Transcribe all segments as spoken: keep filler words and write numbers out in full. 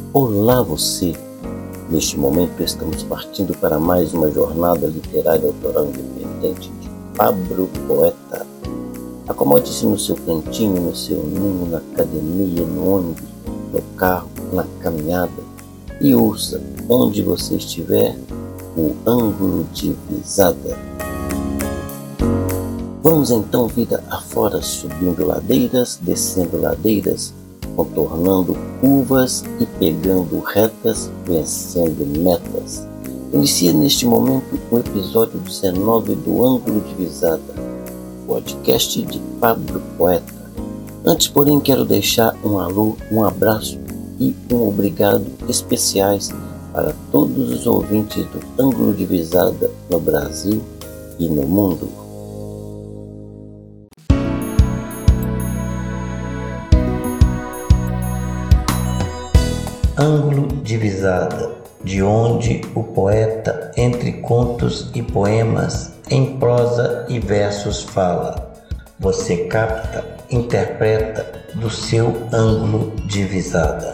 Olá você! Neste momento estamos partindo para mais uma jornada literária autoral independente de Pablo Poeta. Acomode-se no seu cantinho, no seu ninho, na academia, no ônibus, no carro, na caminhada e ouça, onde você estiver, o ângulo de visada. Vamos então vida afora, subindo ladeiras, descendo ladeiras, contornando curvas e pegando retas, vencendo metas. Inicia neste momento o episódio dezenove do Ângulo de Visada, podcast de Pablo Poeta. Antes, porém, quero deixar um alô, um abraço e um obrigado especiais para todos os ouvintes do Ângulo de Visada no Brasil e no mundo. Ângulo de Visada, de onde o poeta, entre contos e poemas, em prosa e versos fala. Você capta, interpreta do seu ângulo de visada.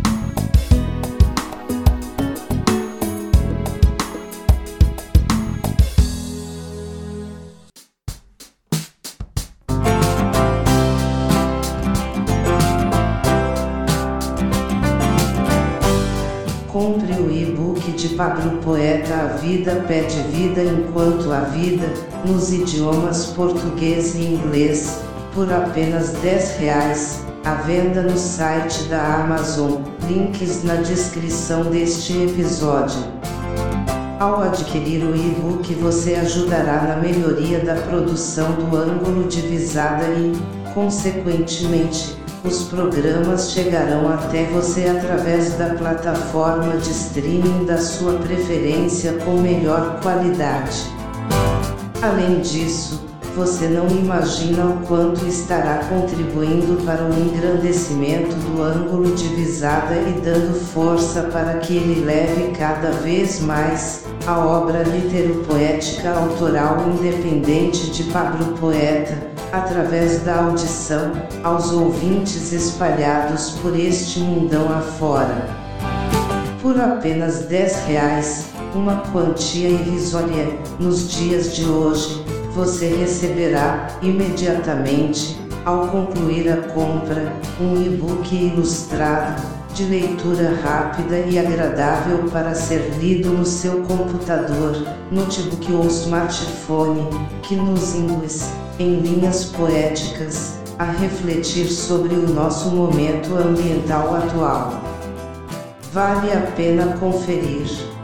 Compre o e-book de Pablo Poeta A Vida Pede Vida Enquanto a Vida, nos idiomas português e inglês, por apenas dez reais, à venda no site da Amazon, links na descrição deste episódio. Ao adquirir o e-book você ajudará na melhoria da produção do ângulo de visada e, consequentemente, os programas chegarão até você através da plataforma de streaming da sua preferência com melhor qualidade. Além disso, você não imagina o quanto estará contribuindo para o engrandecimento do ângulo de visada e dando força para que ele leve cada vez mais a obra litero-poética autoral independente de Pablo Poeta, através da audição, aos ouvintes espalhados por este mundão afora. Por apenas dez reais, uma quantia irrisória, nos dias de hoje, você receberá, imediatamente, ao concluir a compra, um e-book ilustrado, de leitura rápida e agradável para ser lido no seu computador, notebook ou smartphone, que nos induz, em linhas poéticas, a refletir sobre o nosso momento ambiental atual. Vale a pena conferir.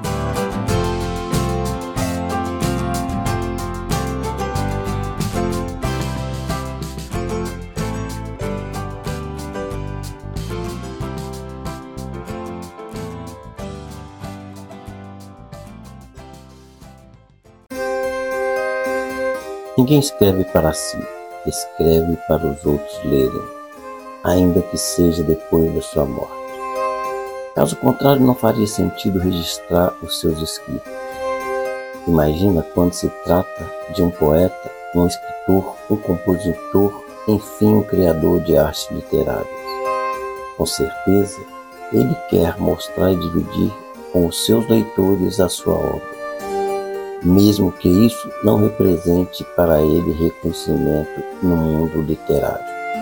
Ninguém escreve para si, escreve para os outros lerem, ainda que seja depois da sua morte. Caso contrário, não faria sentido registrar os seus escritos. Imagina quando se trata de um poeta, um escritor, um compositor, enfim, um criador de artes literárias. Com certeza, ele quer mostrar e dividir com os seus leitores a sua obra, mesmo que isso não represente para ele reconhecimento no mundo literário.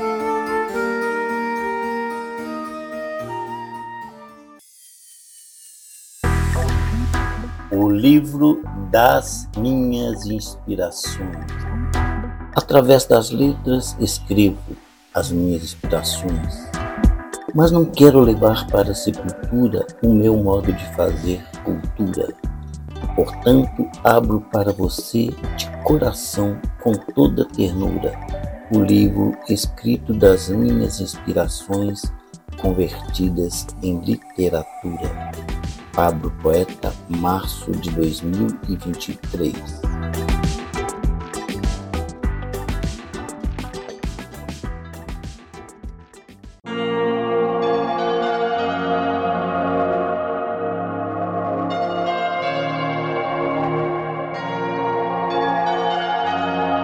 O livro das minhas inspirações. Através das letras escrevo as minhas inspirações, mas não quero levar para a sepultura o meu modo de fazer cultura. Portanto, abro para você de coração, com toda ternura, o livro escrito das minhas inspirações convertidas em literatura. Pablo Poeta, março de dois mil e vinte e três.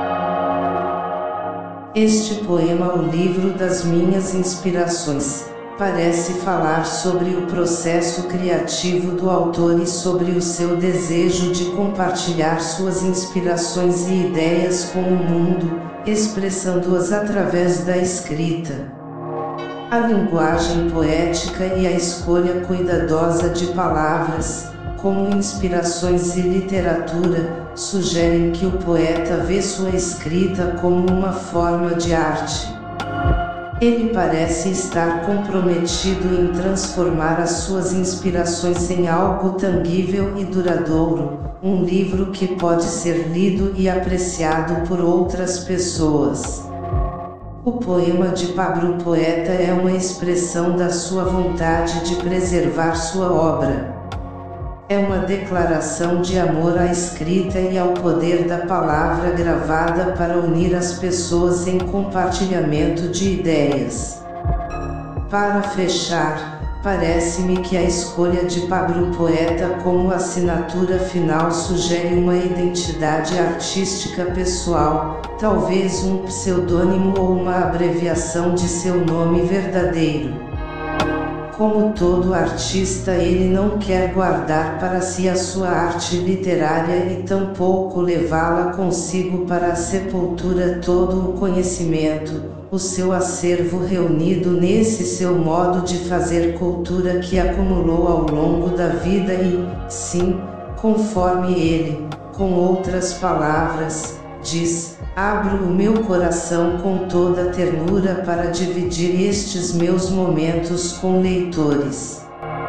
Este poema é o livro das minhas inspirações. parece falar sobre o processo criativo do autor e sobre o seu desejo de compartilhar suas inspirações e ideias com o mundo, expressando-as através da escrita. A linguagem poética e a escolha cuidadosa de palavras, como inspirações e literatura, sugerem que o poeta vê sua escrita como uma forma de arte. Ele parece estar comprometido em transformar as suas inspirações em algo tangível e duradouro, um livro que pode ser lido e apreciado por outras pessoas. O poema de Pablo Poeta é uma expressão da sua vontade de preservar sua obra. É uma declaração de amor à escrita e ao poder da palavra gravada para unir as pessoas em compartilhamento de ideias. Para fechar, parece-me que a escolha de Pablo Poeta como assinatura final sugere uma identidade artística pessoal, talvez um pseudônimo ou uma abreviação de seu nome verdadeiro. Como todo artista, ele não quer guardar para si a sua arte literária e tampouco levá-la consigo para a sepultura todo o conhecimento, o seu acervo reunido nesse seu modo de fazer cultura que acumulou ao longo da vida e, sim, conforme ele, com outras palavras, diz: abro o meu coração com toda ternura para dividir estes meus momentos com leitores.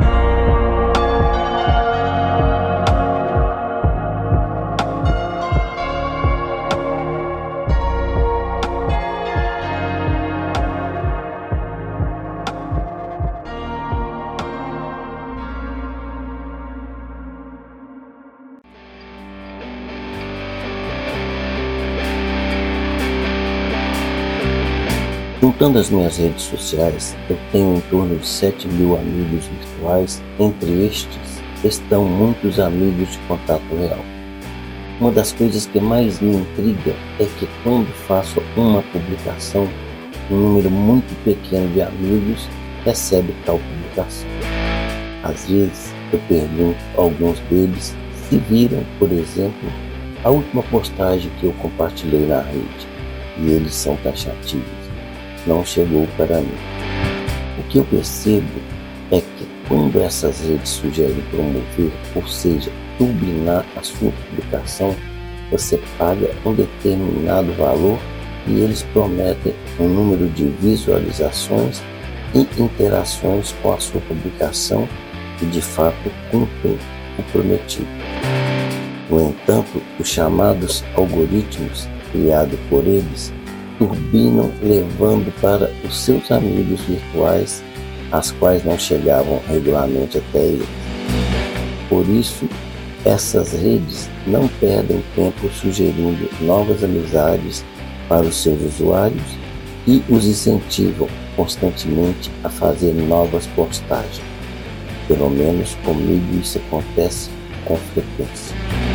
Juntando as minhas redes sociais, eu tenho em torno de sete mil amigos virtuais. Entre estes estão muitos amigos de contato real. Uma das coisas que mais me intriga é que quando faço uma publicação, um número muito pequeno de amigos recebe tal publicação. Às vezes eu pergunto a alguns deles se viram, por exemplo, a última postagem que eu compartilhei na rede, e eles são taxativos. Não chegou para mim. O que eu percebo é que quando essas redes sugerem promover, ou seja, turbinar a sua publicação, você paga um determinado valor e eles prometem um número de visualizações e interações com a sua publicação e de fato cumprem o prometido. No entanto, os chamados algoritmos criados por eles turbinam, levando para os seus amigos virtuais, as quais não chegavam regularmente até eles. Por isso, essas redes não perdem tempo sugerindo novas amizades para os seus usuários e os incentivam constantemente a fazer novas postagens. Pelo menos comigo isso acontece com frequência.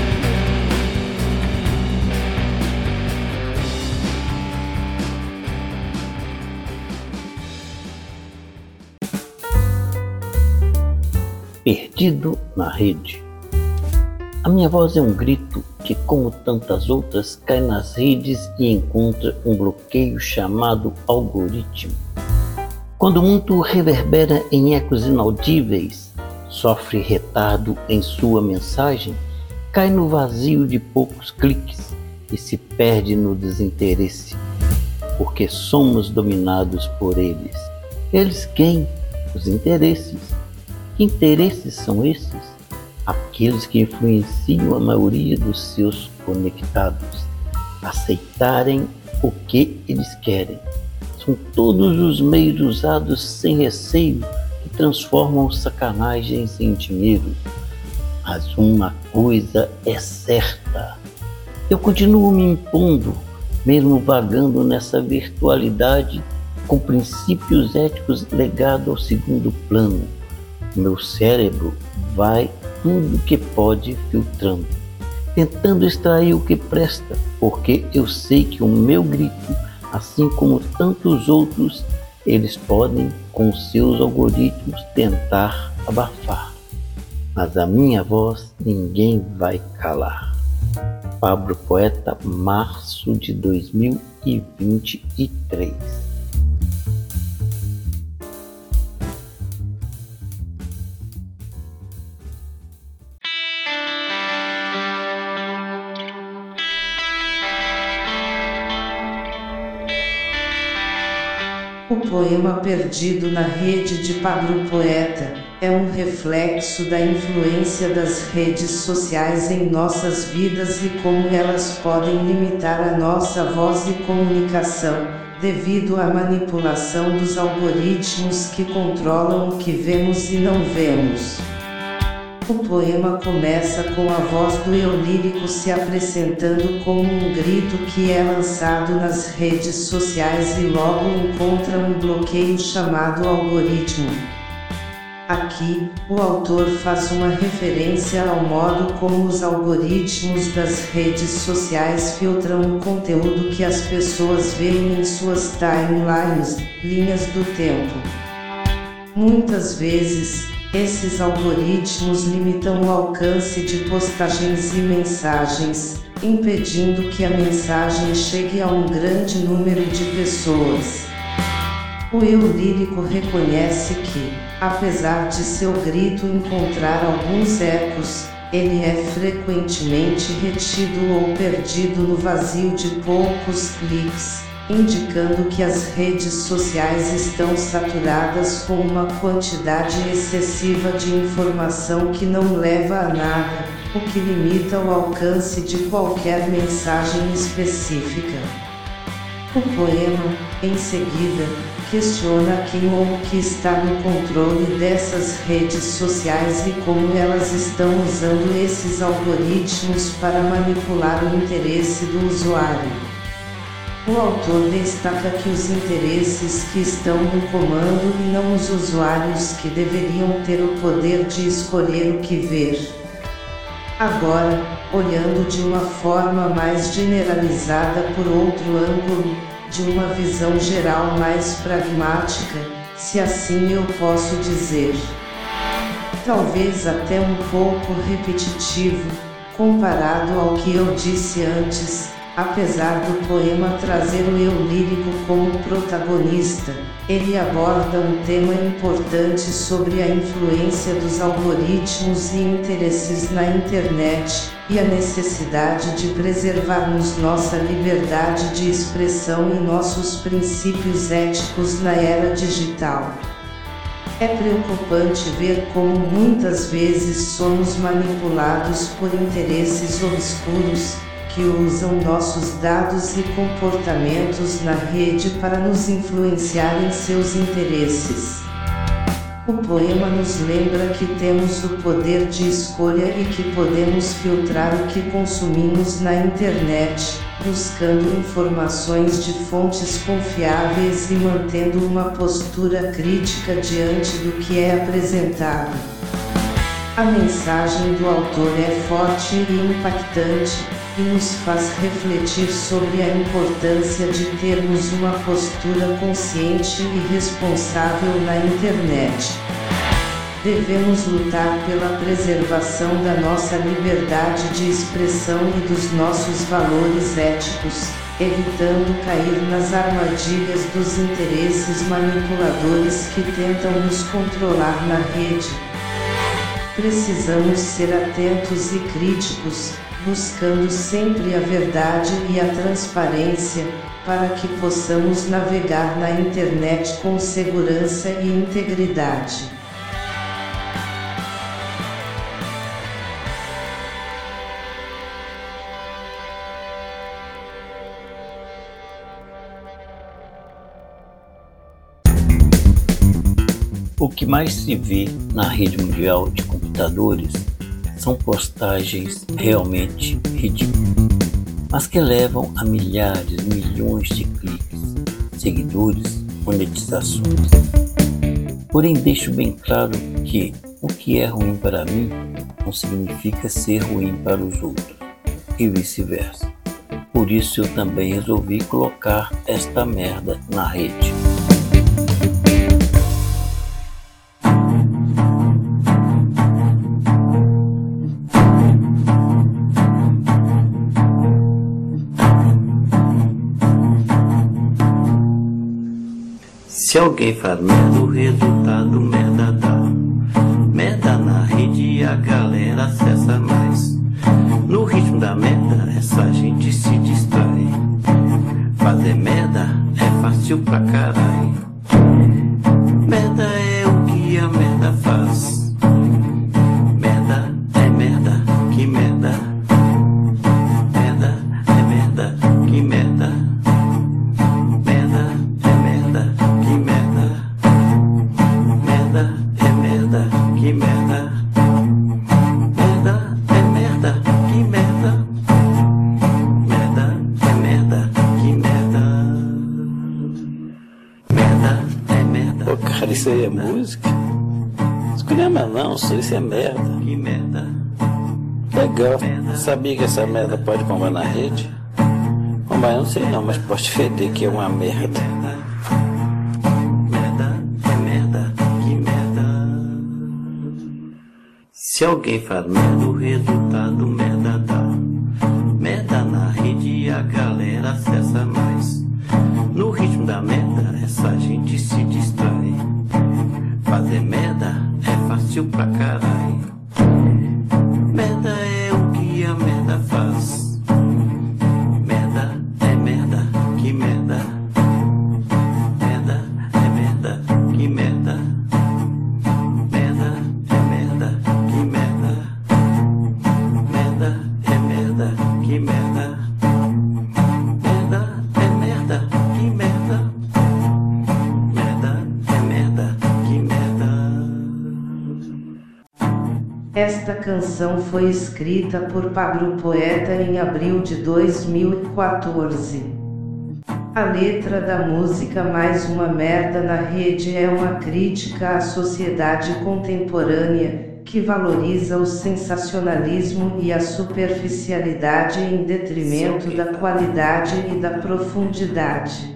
Perdido na rede. A minha voz é um grito que, como tantas outras, cai nas redes e encontra um bloqueio chamado algoritmo. Quando muito reverbera em ecos inaudíveis, sofre retardo em sua mensagem, cai no vazio de poucos cliques e se perde no desinteresse, porque somos dominados por eles. Eles quem? Os interesses. Que interesses são esses? Aqueles que influenciam a maioria dos seus conectados aceitarem o que eles querem. São todos os meios usados sem receio que transformam sacanagens em dinheiro. Mas uma coisa é certa: eu continuo me impondo, mesmo vagando nessa virtualidade, com princípios éticos legados ao segundo plano. Meu cérebro vai tudo que pode filtrando, tentando extrair o que presta, porque eu sei que o meu grito, assim como tantos outros, Eles podem, com seus algoritmos, tentar abafar, mas a minha voz ninguém vai calar. Pablo Poeta, março de dois mil e vinte e três. O poema Perdido na Rede de Pablo Poeta é um reflexo da influência das redes sociais em nossas vidas e como elas podem limitar a nossa voz e comunicação, devido à manipulação dos algoritmos que controlam o que vemos e não vemos. O poema começa com a voz do eu lírico se apresentando como um grito que é lançado nas redes sociais e logo encontra um bloqueio chamado algoritmo. Aqui, o autor faz uma referência ao modo como os algoritmos das redes sociais filtram o conteúdo que as pessoas veem em suas timelines, linhas do tempo. Muitas vezes, esses algoritmos limitam o alcance de postagens e mensagens, impedindo que a mensagem chegue a um grande número de pessoas. O eu lírico reconhece que, apesar de seu grito encontrar alguns ecos, ele é frequentemente retido ou perdido no vazio de poucos cliques, indicando que as redes sociais estão saturadas com uma quantidade excessiva de informação que não leva a nada, o que limita o alcance de qualquer mensagem específica. O poema, em seguida, questiona quem ou o que está no controle dessas redes sociais e como elas estão usando esses algoritmos para manipular o interesse do usuário. O autor destaca que os interesses que estão no comando e não os usuários que deveriam ter o poder de escolher o que ver. Agora, olhando de uma forma mais generalizada por outro ângulo, de uma visão geral mais pragmática, se assim eu posso dizer. Talvez até um pouco repetitivo, comparado ao que eu disse antes. Apesar do poema trazer o eu lírico como protagonista, ele aborda um tema importante sobre a influência dos algoritmos e interesses na internet, e a necessidade de preservarmos nossa liberdade de expressão e nossos princípios éticos na era digital. É preocupante ver como muitas vezes somos manipulados por interesses obscuros, que usam nossos dados e comportamentos na rede para nos influenciar em seus interesses. O poema nos lembra que temos o poder de escolha e que podemos filtrar o que consumimos na internet, buscando informações de fontes confiáveis e mantendo uma postura crítica diante do que é apresentado. A mensagem do autor é forte e impactante, e nos faz refletir sobre a importância de termos uma postura consciente e responsável na internet. Devemos lutar pela preservação da nossa liberdade de expressão e dos nossos valores éticos, evitando cair nas armadilhas dos interesses manipuladores que tentam nos controlar na rede. Precisamos ser atentos e críticos, buscando sempre a verdade e a transparência, para que possamos navegar na internet com segurança e integridade. O que mais se vê na rede mundial de computadores são postagens realmente ridículas, mas que levam a milhares, milhões de cliques, seguidores, monetizações. Porém, deixo bem claro que o que é ruim para mim não significa ser ruim para os outros, e vice-versa. Por isso eu também resolvi colocar esta merda na rede. Se alguém faz merda, o resultado merda dá. Merda na rede, a galera acessa mais. No ritmo da merda, essa gente se distrai. Fazer merda é fácil pra caralho. Merda é o que a merda faz. Merda é merda, que merda. Merda é merda, que merda. Merda é merda, que merda. Merda é merda, que merda. Merda é merda, que merda. Merda é merda, que merda. Merda é merda. Pô, cara, isso aí é música? Escolhemos não, isso é merda. Que merda. Legal. Sabia que essa merda pode bombar na rede? Bombar eu não sei não, mas pode feder que é uma merda. Merda é merda, que merda. Se alguém faz merda, o resultado merda dá. Merda na rede, a galera acessa mais. No ritmo da merda, essa gente se distrai. Fazer merda é fácil pra caralho. Merda é o que a merda faz. Merda é merda, que merda. Merda é merda, que merda. Merda é merda, que merda. Merda é merda, que merda. Merda é merda, que merda. Merda é merda, que merda. Esta canção foi escrita por Pablo Poeta em abril de dois mil e quatorze. A letra da música Mais Uma Merda na Rede é uma crítica à sociedade contemporânea, que valoriza o sensacionalismo e a superficialidade em detrimento da qualidade e da profundidade.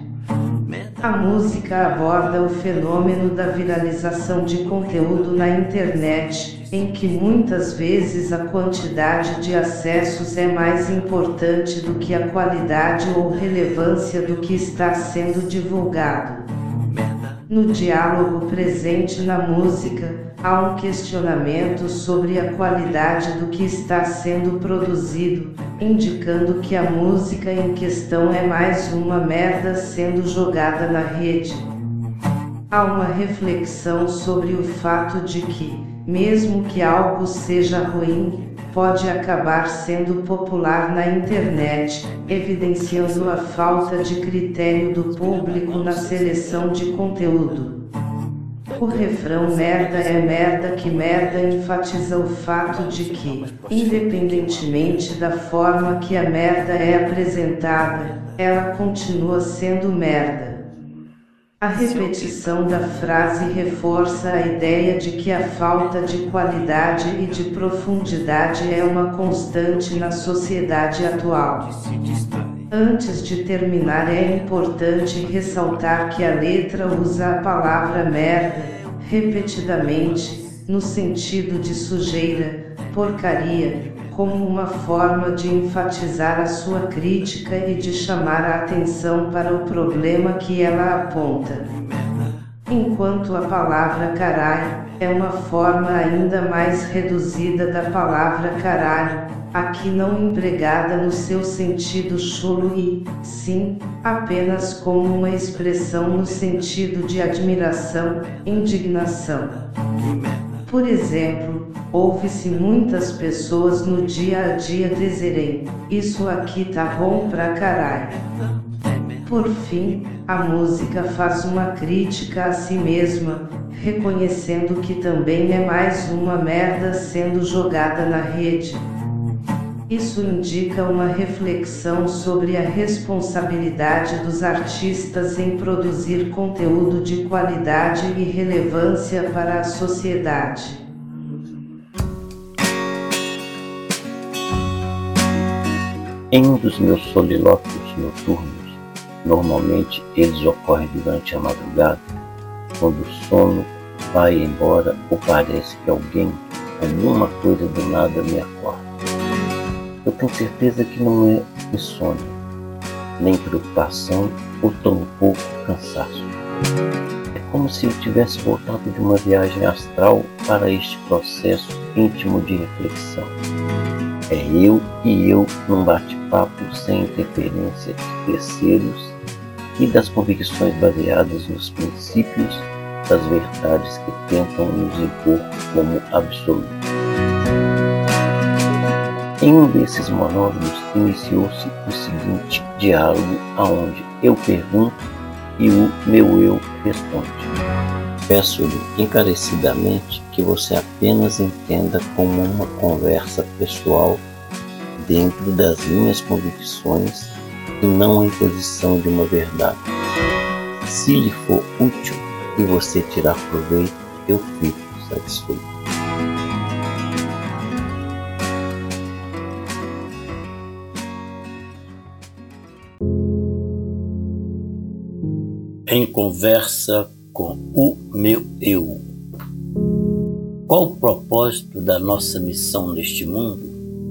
A música aborda o fenômeno da viralização de conteúdo na internet, em que muitas vezes a quantidade de acessos é mais importante do que a qualidade ou relevância do que está sendo divulgado. No diálogo presente na música, há um questionamento sobre a qualidade do que está sendo produzido, indicando que a música em questão é mais uma merda sendo jogada na rede. Há uma reflexão sobre o fato de que, mesmo que algo seja ruim, pode acabar sendo popular na internet, evidenciando a falta de critério do público na seleção de conteúdo. O refrão merda é merda que merda enfatiza o fato de que, independentemente da forma que a merda é apresentada, ela continua sendo merda. A repetição da frase reforça a ideia de que a falta de qualidade e de profundidade é uma constante na sociedade atual. Antes de terminar, é importante ressaltar que a letra usa a palavra merda, repetidamente, no sentido de sujeira, porcaria, como uma forma de enfatizar a sua crítica e de chamar a atenção para o problema que ela aponta. Enquanto a palavra caralho é uma forma ainda mais reduzida da palavra caralho, aqui não empregada no seu sentido chulo e, sim, apenas como uma expressão no sentido de admiração, indignação. Por exemplo, ouve-se muitas pessoas no dia a dia dizerem, isso aqui tá bom pra caralho. Por fim, a música faz uma crítica a si mesma, reconhecendo que também é mais uma merda sendo jogada na rede. Isso indica uma reflexão sobre a responsabilidade dos artistas em produzir conteúdo de qualidade e relevância para a sociedade. Em um dos meus solilóquios noturnos, normalmente eles ocorrem durante a madrugada, quando o sono vai embora ou parece que alguém, alguma coisa do nada me acorda. Eu tenho certeza que não é insônia, nem preocupação ou tampouco cansaço. É como se eu tivesse voltado de uma viagem astral para este processo íntimo de reflexão. É eu e eu num bate-papo sem interferência de terceiros e das convicções baseadas nos princípios das verdades que tentam nos impor como absoluto. Em um desses monólogos iniciou-se o seguinte diálogo aonde eu pergunto e o meu eu responde. Peço-lhe encarecidamente que você apenas entenda como uma conversa pessoal dentro das minhas convicções e não a imposição de uma verdade. Se lhe for útil e você tirar proveito, eu fico satisfeito. Em conversa com o meu eu. Qual o propósito da nossa missão neste mundo?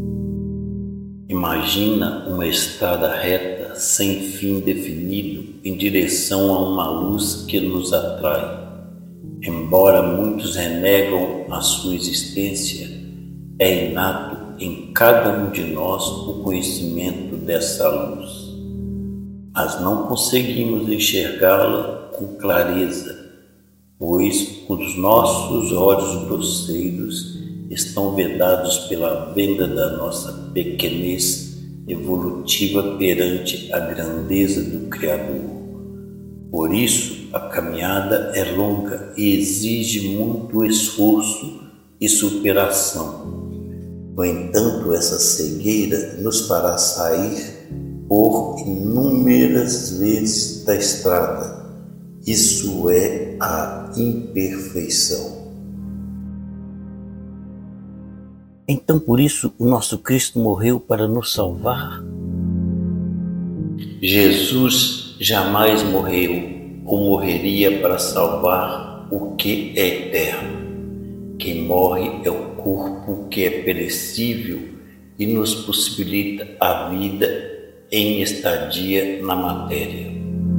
Imagina uma estrada reta sem fim definido em direção a uma luz que nos atrai. Embora muitos renegam a sua existência, é inato em cada um de nós o conhecimento dessa luz. Mas não conseguimos enxergá-la com clareza, pois os nossos olhos grosseiros estão vedados pela venda da nossa pequenez evolutiva perante a grandeza do Criador. Por isso, a caminhada é longa e exige muito esforço e superação. No entanto, essa cegueira nos fará sair por inúmeras vezes da estrada. Isso é a imperfeição. Então, por isso, o nosso Cristo morreu para nos salvar? Jesus jamais morreu ou morreria para salvar o que é eterno. Quem morre é o corpo que é perecível e nos possibilita a vida em estadia na matéria.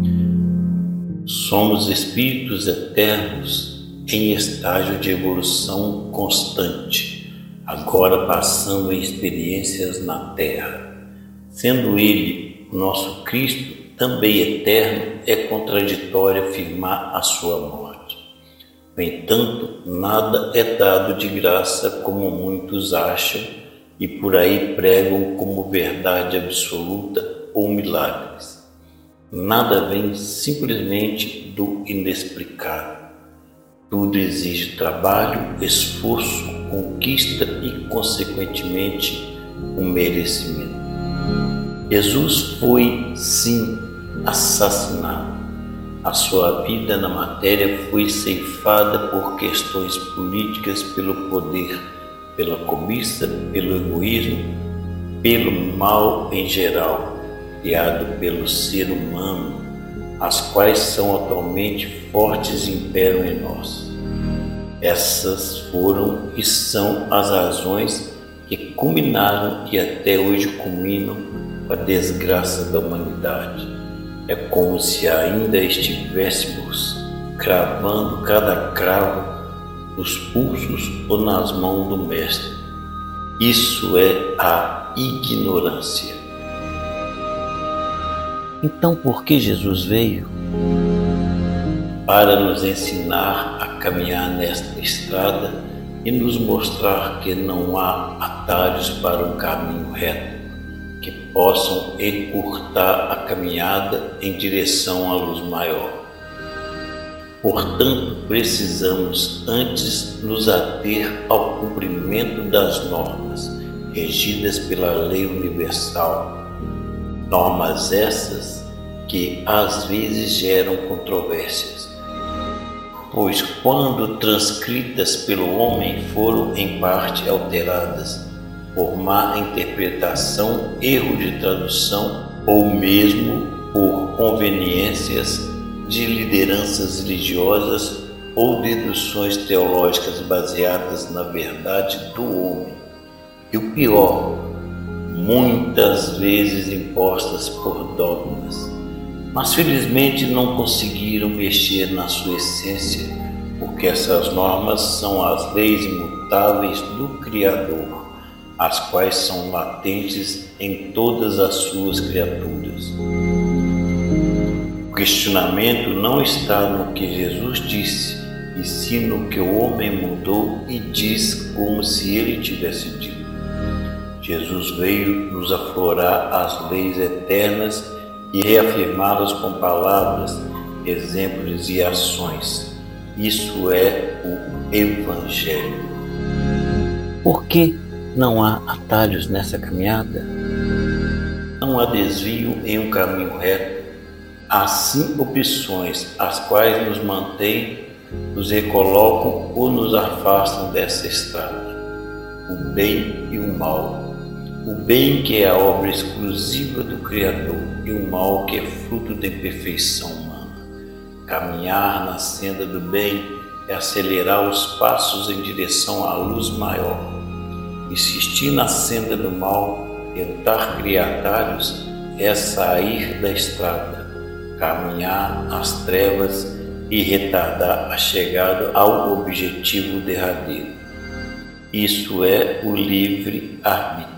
Somos espíritos eternos em estágio de evolução constante, agora passando em experiências na Terra. Sendo Ele, nosso Cristo, também eterno, é contraditório afirmar a sua morte. No entanto, nada é dado de graça como muitos acham e por aí pregam como verdade absoluta ou milagres. Nada vem simplesmente do inexplicável. Tudo exige trabalho, esforço, conquista e, consequentemente, o merecimento. Jesus foi, sim, assassinado. A sua vida na matéria foi ceifada por questões políticas, pelo poder, pela cobiça, pelo egoísmo, pelo mal em geral, criado pelo ser humano, as quais são atualmente fortes e imperam em nós. Essas foram e são as razões que culminaram e até hoje culminam com a desgraça da humanidade. É como se ainda estivéssemos cravando cada cravo nos pulsos ou nas mãos do Mestre. Isso é a ignorância. Então, por que Jesus veio? Para nos ensinar a caminhar nesta estrada e nos mostrar que não há atalhos para um caminho reto, que possam encurtar a caminhada em direção à luz maior. Portanto, precisamos antes nos ater ao cumprimento das normas regidas pela lei universal, normas essas que às vezes geram controvérsias, pois quando transcritas pelo homem foram em parte alteradas por má interpretação, erro de tradução ou mesmo por conveniências de lideranças religiosas ou deduções teológicas baseadas na verdade do homem. E o pior, muitas vezes impostas por dogmas. Mas felizmente não conseguiram mexer na sua essência, porque essas normas são as leis imutáveis do Criador, as quais são latentes em todas as suas criaturas. O questionamento não está no que Jesus disse, e sim no que o homem mudou e diz como se ele tivesse dito. Jesus veio nos aflorar as leis eternas e reafirmá-las com palavras, exemplos e ações. Isso é o Evangelho. Por que não há atalhos nessa caminhada? Não há desvio em um caminho reto. Há sim opções, as quais nos mantêm, nos recolocam ou nos afastam dessa estrada. O bem e o mal. O bem, que é a obra exclusiva do Criador, e o mal, que é fruto da imperfeição humana. Caminhar na senda do bem é acelerar os passos em direção à luz maior. Insistir na senda do mal, tentar criar atalhos, é sair da estrada, caminhar nas trevas e retardar a chegada ao objetivo derradeiro. Isso é o livre-arbítrio.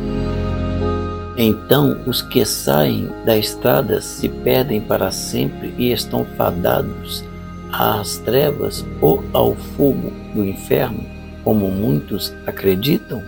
Então, os que saem da estrada se perdem para sempre e estão fadados às trevas ou ao fogo do inferno, como muitos acreditam?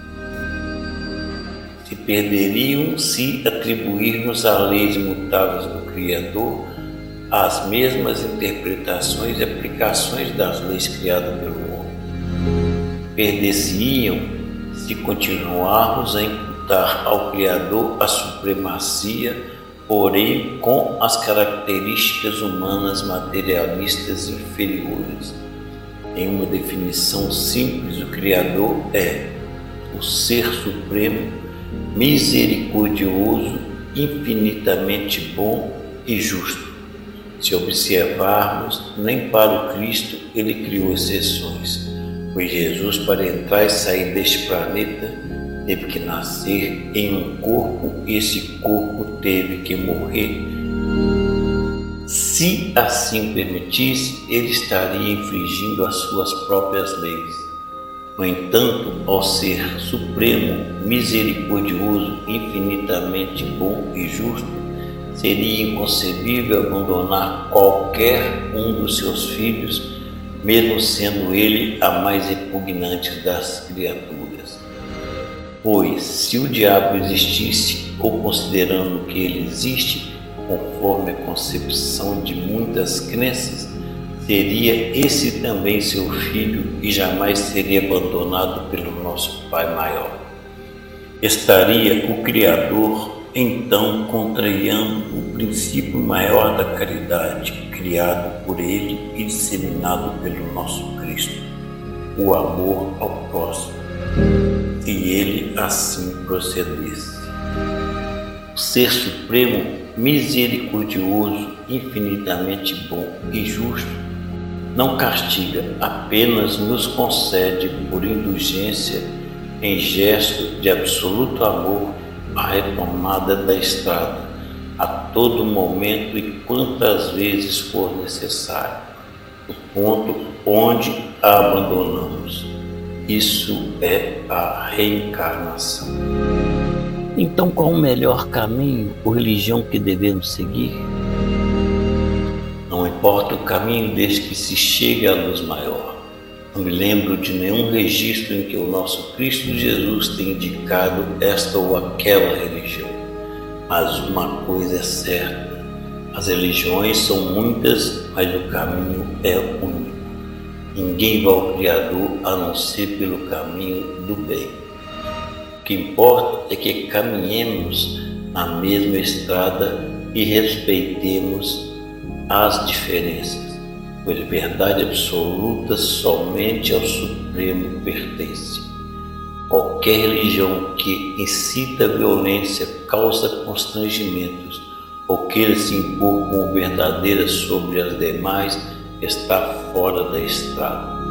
Se perderiam se atribuirmos às leis imutáveis do Criador as mesmas interpretações e aplicações das leis criadas pelo homem. Perder-se-iam se continuarmos a imputar ao Criador a supremacia, porém com as características humanas materialistas inferiores. Em uma definição simples, o Criador é o Ser Supremo, misericordioso, infinitamente bom e justo. Se observarmos, nem para o Cristo ele criou exceções, pois Jesus, para entrar e sair deste planeta, teve que nascer em um corpo e esse corpo teve que morrer. Se assim permitisse, ele estaria infringindo as suas próprias leis. No entanto, ao ser supremo, misericordioso, infinitamente bom e justo, seria inconcebível abandonar qualquer um dos seus filhos, mesmo sendo ele a mais repugnante das criaturas. Pois, se o diabo existisse, ou considerando que ele existe, conforme a concepção de muitas crenças, seria esse também seu filho e jamais seria abandonado pelo nosso Pai maior. Estaria o Criador então contrariando o princípio maior da caridade, criado por ele e disseminado pelo nosso Cristo, o amor ao próximo, se ele assim procedesse. O Ser Supremo, misericordioso, infinitamente bom e justo, não castiga, apenas nos concede por indulgência, em gesto de absoluto amor, a retomada da estrada, a todo momento e quantas vezes for necessário, o ponto onde a abandonamos. Isso é a reencarnação. Então, qual o melhor caminho ou religião que devemos seguir? Não importa o caminho desde que se chegue à luz maior. Não me lembro de nenhum registro em que o nosso Cristo Jesus tenha indicado esta ou aquela religião. Mas uma coisa é certa, as religiões são muitas, mas o caminho é único. Ninguém vai ao Criador a não ser pelo caminho do bem. O que importa é que caminhemos na mesma estrada e respeitemos as diferenças, pois a verdade absoluta somente ao Supremo pertence. Qualquer religião que incita a violência, causa constrangimentos ou queira se impor como verdadeira sobre as demais, está fora da estrada.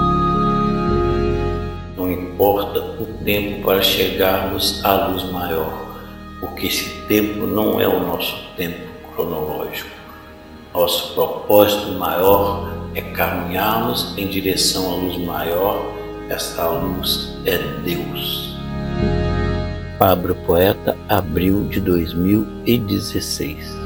Não importa o tempo para chegarmos à luz maior, porque esse tempo não é o nosso tempo cronológico. Nosso propósito maior é caminharmos em direção à luz maior. Essa luz é Deus. Pablo Poeta, abril de dois mil e dezesseis.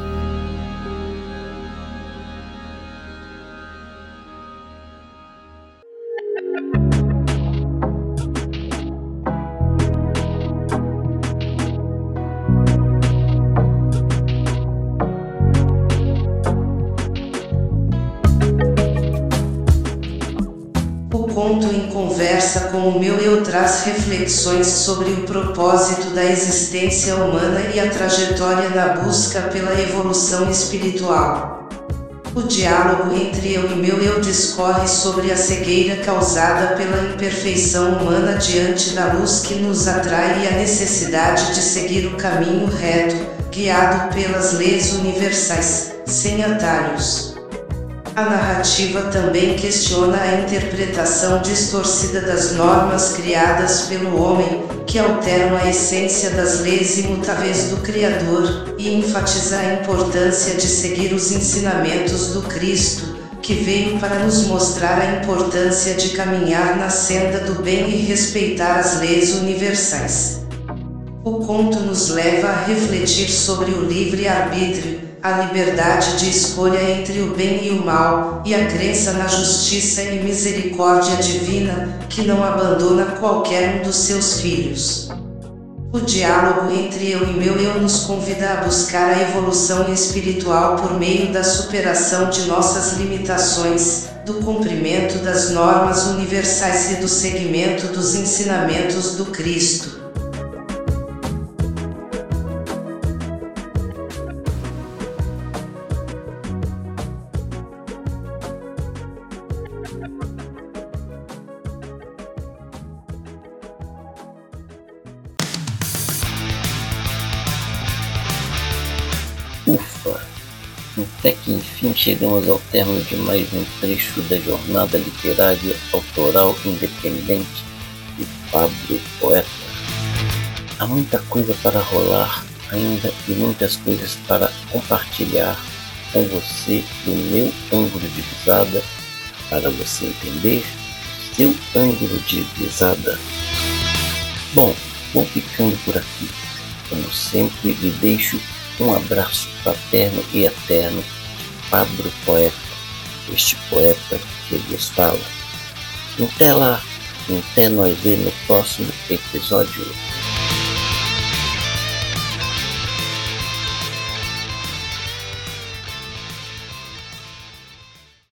O conto em conversa com o meu eu traz reflexões sobre o propósito da existência humana e a trajetória na busca pela evolução espiritual. O diálogo entre eu e meu eu discorre sobre a cegueira causada pela imperfeição humana diante da luz que nos atrai e a necessidade de seguir o caminho reto, guiado pelas leis universais, sem atalhos. A narrativa também questiona a interpretação distorcida das normas criadas pelo homem, que alteram a essência das leis imutáveis do Criador, e enfatiza a importância de seguir os ensinamentos do Cristo, que veio para nos mostrar a importância de caminhar na senda do bem e respeitar as leis universais. O conto nos leva a refletir sobre o livre-arbítrio, a liberdade de escolha entre o bem e o mal, e a crença na justiça e misericórdia divina, que não abandona qualquer um dos seus filhos. O diálogo entre eu e meu eu nos convida a buscar a evolução espiritual por meio da superação de nossas limitações, do cumprimento das normas universais e do seguimento dos ensinamentos do Cristo. Ufa! Até que enfim chegamos ao término de mais um trecho da jornada literária autoral independente de Pablo Poeta. Há muita coisa para rolar ainda e muitas coisas para compartilhar com você do meu ângulo de visada, para você entender seu ângulo de visada. Bom, vou ficando por aqui. Como sempre, lhe deixo um abraço fraterno e eterno de Pablo Poeta, este poeta que lhes fala. Até lá, até nós ver no próximo episódio.